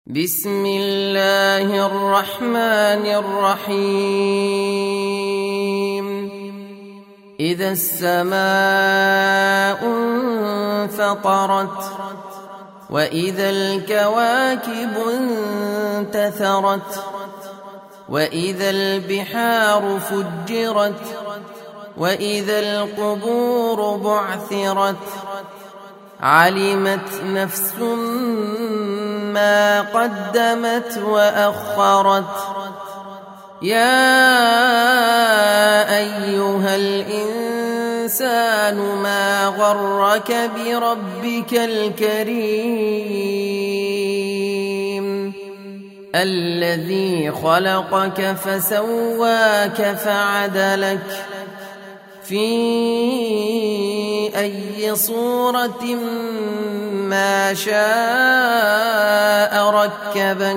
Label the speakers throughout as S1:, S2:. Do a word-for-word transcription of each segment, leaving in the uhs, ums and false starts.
S1: بسم الله الرحمن الرحيم إذا السماء انفطرت وإذا الكواكب انتثرت وإذا البحار فجرت وإذا القبور بعثرت علمت نفس ما قدمت وأخرت يا أيها الإنسان ما غرك بربك الكريم الذي خلقك فسواك فعدلك في أي صورة ما شاء ركبك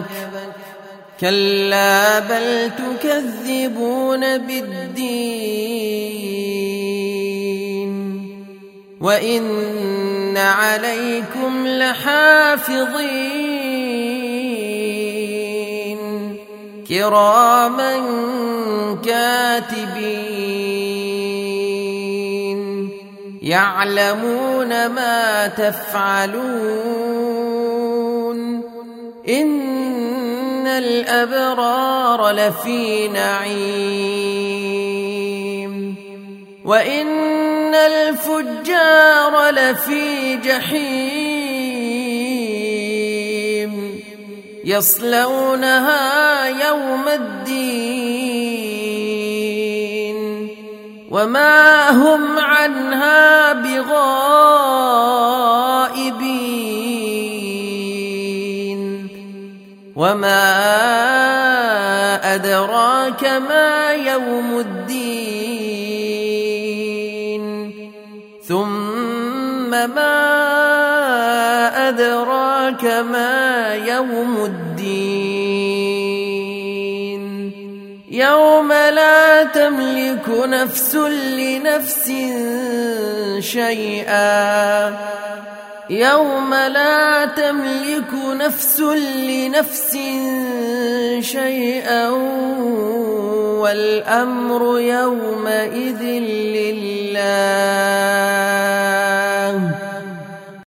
S1: كلا بل تكذبون بالدين وإن عليكم لحافظين كراما كاتبين يعلمون ما تفعلون إن الأبرار لفي نعيم وإن الفجار لفي جحيم يصلونها يوم الدين وما هم عنها بغائبين وما أدراك ما يوم الدين ثم ما أدراك ما يوم الدين يوم لا تملك نفس لنفس شيئا يوم لا تملك نفس لنفس شيئا والأمر يومئذ لله